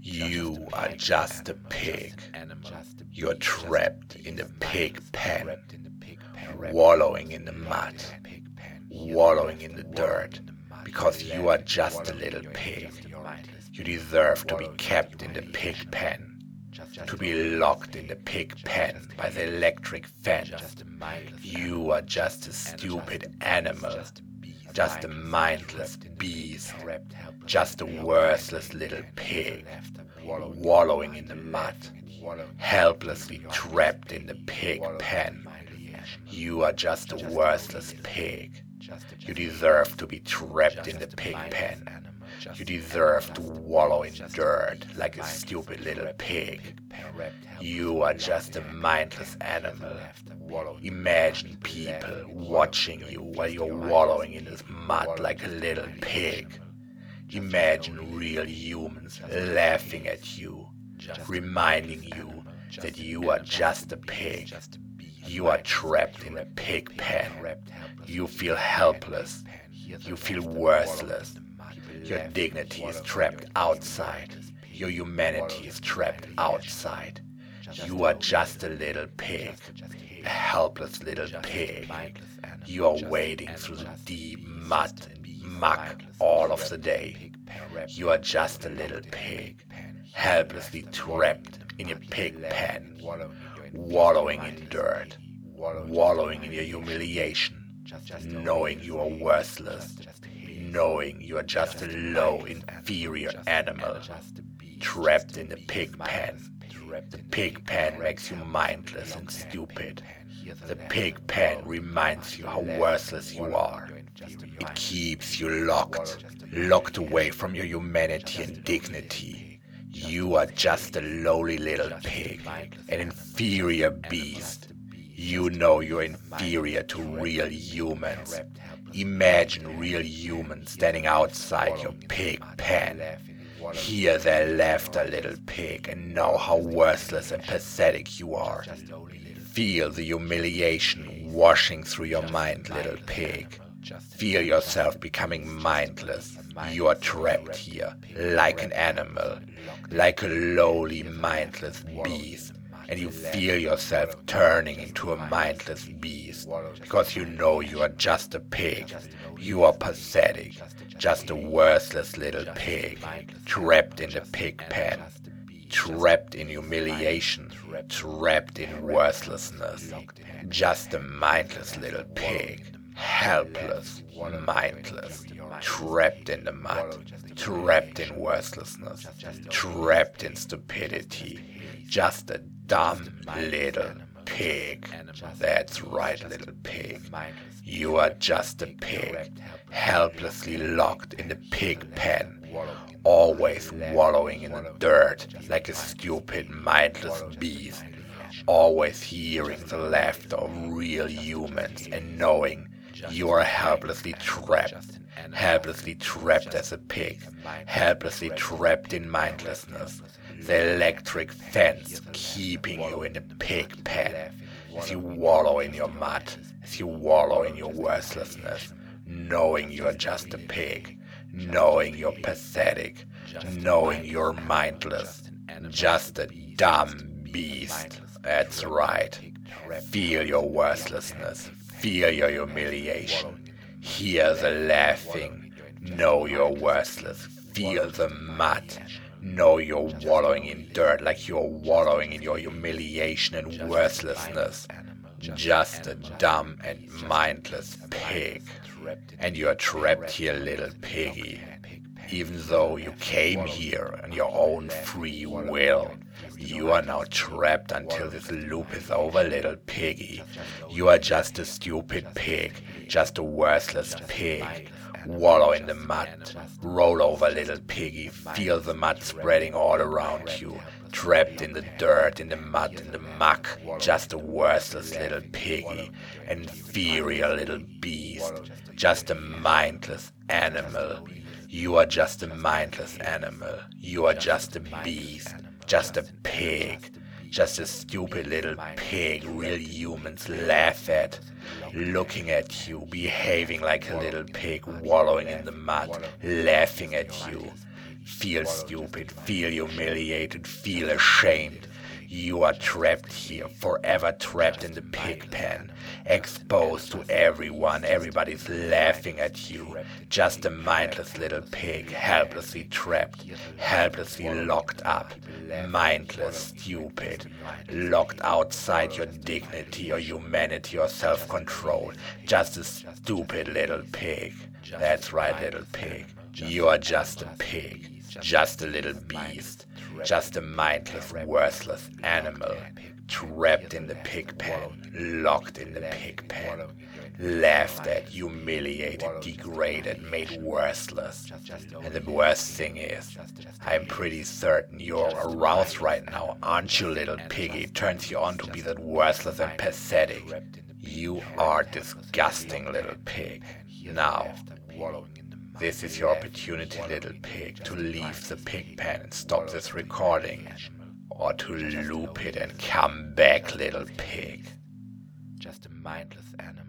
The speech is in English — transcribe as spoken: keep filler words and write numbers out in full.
You are just a pig. You're trapped in the pig pen, wallowing in the mud, wallowing in the dirt, because you are just a little pig. You deserve to be kept in the pig pen, to be locked in the pig pen by the electric fence. You are just a stupid animal, just a mindless beast, just a worthless little pig, wallowing in the mud, helplessly trapped in the pig pen. You are just a worthless pig. You deserve to be trapped in the pig pen. You deserve to wallow in dirt like a stupid little pig. You are just a mindless animal. Imagine people watching you while you're wallowing in this mud like a little pig. Imagine real humans laughing at you, reminding you that you are just a pig. You are trapped in a pig pen. You feel helpless. You feel worthless. Your dignity is trapped outside. Your humanity is trapped outside. You are just a little pig, a helpless little pig. You are wading through the deep mud, muck all of the day. You are just a little pig, helplessly trapped in your pig pen, wallowing in dirt, wallowing in your humiliation, knowing you are worthless, knowing you are just a low, inferior animal, trapped in the pig pen. The pig pen makes you mindless and stupid. The pig pen reminds you how worthless you are. It keeps you locked, locked away from your humanity and dignity. You are just a lowly little pig, an inferior beast. You know you're inferior to real humans. Imagine real humans standing outside your pig pen. Hear their laughter, little pig, and know how worthless and pathetic you are. Feel the humiliation washing through your mind, little pig. Feel yourself becoming mindless. You are trapped here, like an animal, like a lowly, mindless beast. And you feel yourself turning into a mindless beast, because you know you are just a pig. You are pathetic, just a worthless little pig, trapped in the pig pen, trapped in humiliation, trapped in worthlessness, just a mindless little pig, helpless, mindless, trapped in the mud, trapped in worthlessness, trapped in stupidity, just a dumb little pig. That's right, little pig. You are just a pig, helplessly locked in the pig pen, always wallowing in the dirt like a stupid, mindless beast, always hearing the laughter of real humans and knowing you are helplessly trapped, helplessly trapped as a pig, helplessly trapped in mindlessness, the electric fence keeping you in the pig pen, as you wallow in your mud, as you wallow in your worthlessness, knowing you're just a pig, knowing you're pathetic, knowing you're mindless, just a dumb beast. That's right. Feel your worthlessness, feel your humiliation, hear the laughing, know you're worthless, feel the mud, know you're wallowing in dirt like you're wallowing in your humiliation and worthlessness, just a dumb and mindless pig. And you are trapped here, little piggy. Even though you came here on your own free will, you are now trapped until this loop is over, little piggy. You are just a stupid pig, just a worthless pig. Wallow in the mud, roll over, little piggy, feel the mud spreading all around you, trapped in the dirt, in the mud, in the muck, just a worthless little piggy, an inferior little beast, just a mindless animal. You are just a mindless animal, you are just a beast, just a pig, just a stupid little pig real humans laugh at, looking at you, behaving like a little pig, wallowing in the mud, laughing at you. Feel stupid, feel humiliated, feel ashamed. You are trapped here, forever trapped in the pig pen, exposed to everyone, everybody's laughing at you, just a mindless little pig, helplessly trapped, helplessly locked up, mindless, stupid, locked outside your dignity or humanity or self-control, just a stupid little pig. That's right, little pig. You are just a pig. Just a little beast, just a mindless, worthless animal, trapped in the pig pen, locked in the pig pen, laughed at, humiliated, degraded, made worthless. And the worst thing is, I'm pretty certain you're aroused right now, aren't you, little piggy? It turns you on to be that worthless and pathetic. You are disgusting, little pig. Now, this is your opportunity, little pig, to leave the pig pen and stop this recording, or to loop it and come back, little pig. Just a mindless animal.